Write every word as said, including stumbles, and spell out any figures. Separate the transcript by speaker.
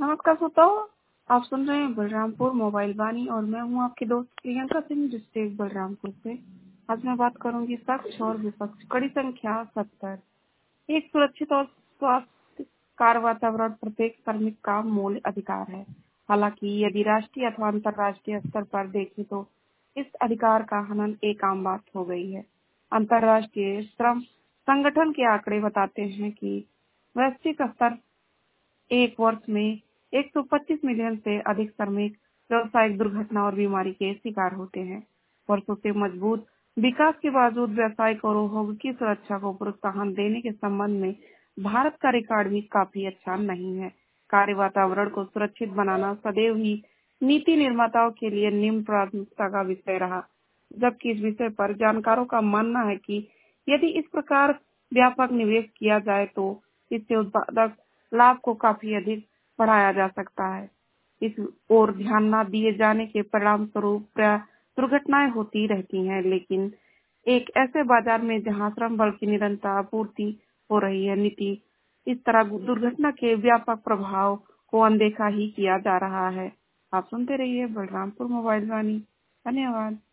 Speaker 1: नमस्कार श्रोताओ, आप सुन रहे हैं बलरामपुर मोबाइल वाणी और मैं हूं आपकी दोस्त प्रियंका सिंह डिस्ट्रिक्ट बलरामपुर से। आज मैं बात करूंगी पक्ष और विपक्ष। कड़ी संख्या सत्तर। एक सुरक्षित और स्वास्थ्यकर वातावरण प्रत्येक कार्मिक का मूल अधिकार है। हालांकि यदि राष्ट्रीय अथवा अंतर्राष्ट्रीय स्तर पर देखें तो इस अधिकार का हनन एक आम बात हो गई है। अंतर्राष्ट्रीय श्रम संगठन के आंकड़े बताते हैं कि वैश्विक स्तर एक वर्ष में एक सौ पच्चीस मिलियन से अधिक श्रमिक व्यावसायिक दुर्घटना और बीमारी के शिकार होते हैं। वर्षों से मजबूत विकास के बावजूद व्यावसायिक और उद्योग की सुरक्षा को प्रोत्साहन देने के संबंध में भारत का रिकॉर्ड भी काफी अच्छा नहीं है। कार्य वातावरण को सुरक्षित बनाना सदैव ही नीति निर्माताओं के लिए निम्न प्राथमिकता का विषय रहा, जबकि इस विषय पर जानकारों का मानना है कि यदि इस प्रकार व्यापक निवेश किया जाए तो इससे उत्पादक लाभ को काफी अधिक बढ़ाया जा सकता है। इस ओर ध्यान न दिए जाने के परिणाम स्वरूप प्राय दुर्घटनाएं होती रहती हैं, लेकिन एक ऐसे बाजार में जहां श्रम बल की निरंतर आपूर्ति हो रही है, नीति इस तरह दुर्घटना के व्यापक प्रभाव को अनदेखा ही किया जा रहा है। आप सुनते रहिए बलरामपुर मोबाइल वाणी। धन्यवाद।